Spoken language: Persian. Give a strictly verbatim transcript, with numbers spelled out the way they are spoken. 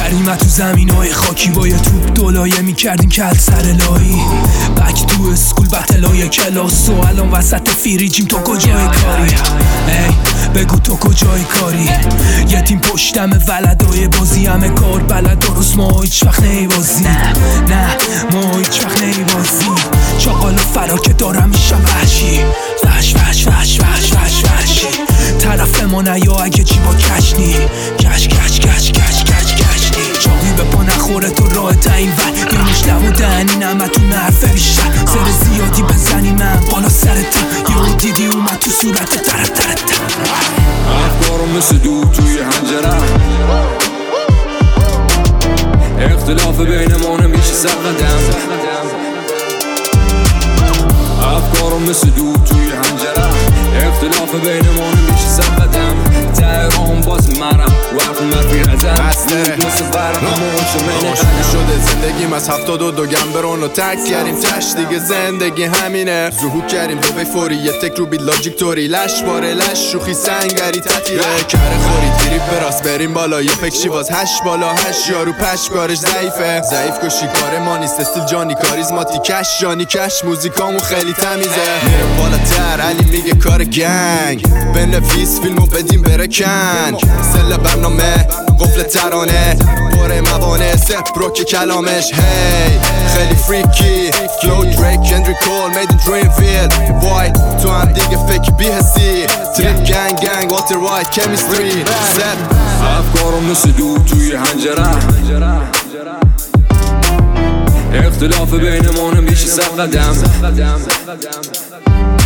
میکردیم تو زمینای خاکی، با یه توپ دولایه میکردیم کل سر لایی. بک تو اسکول بطلای کلاس و الان وسط فریجیم. تو کجای کاری؟ ای بگو تو کجای کاری؟ یه تیم پشتم ولدای بازی، همه کار بلد درست، ما هیچ وقت نیبازی. نه ما هیچ وقت نیبازی. چاقال و فرا که دارم میشم وحشی، وحش وحش وحش وحش وحش وحشی. طرف ما نیا اگه چی با کشنی، کش کش کش کش کش کشنی. چاقی به پا نخوره تو راه تاین ور، یه مشلم و دهنی نمتون حرفه بیشتر. سر زیادی بزنی من بالا سرت، یهو دیدی اومد تو صورت تره تره تره. افکارم مثل دود توی حنجره، اختلاف بین ما نمیشه صد قدم. افکارم مثل دود توی حنجره، اختلاف بین ما نمیشه صد قدم. تهران باز مرم وقت مرفی نزم بسته مثل برم اما شروع شده زندگیم از هفتاد و دو گمبرون و تکس کردیم تش دیگه زندگی همینه. ظهور کردیم دوبه فوری یه تک رو بیت لاجیک توری، لش باره لش شوخی سنگری تطیره. کره خوری تریپ براس بریم بالا، یه پکشی واز هش بالا هش، یارو پش کارش ضعیفه. ضعیف کشی کار ما نیست، استیل جانی کاریزماتی کش جانی کش. موزیکامون خیلی تمیزه میره بالاتر، علی میگه کار گنگ. بنویس فیلمو بدیم بره کن، سل برنامه قفل ترانه باره موانه سپرو که کلامش هی خیلی فریکی. فلو دریک کندریک کول میدن دریم ویل، وای تو هم دیگه فکر بی حسی. تریپ گنگ گنگ والتر وایت کمیستری سپ. افکارم مثل دود توی حنجره، اختلاف بین ما نمیشه صد قدم.